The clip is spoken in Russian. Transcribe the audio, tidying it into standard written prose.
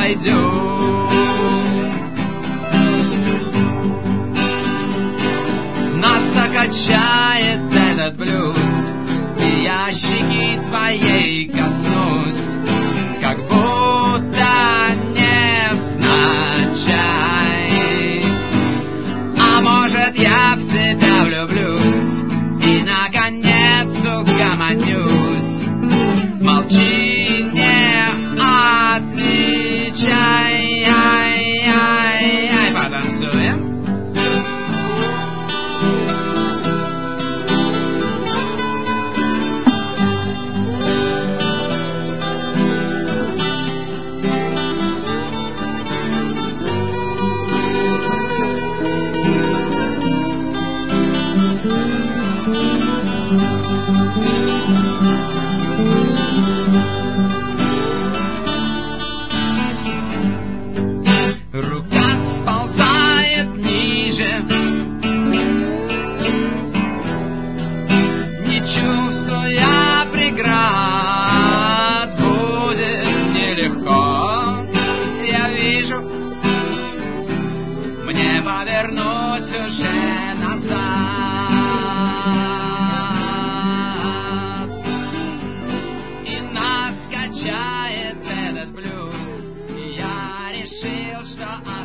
пойдем. Нас закачает этот блюз, и я щеки твоей коснусь, как будто невзначай. А может, я в тебя влюблюсь и наконец угомонюсь. Молчи, не отвечай. Ай-яй-яй. Потанцуем? Рука сползает ниже, не чувствуя преград, будет нелегко. Я вижу, мне повернуть уже назад, и нас качает этот блюз. Я решил, что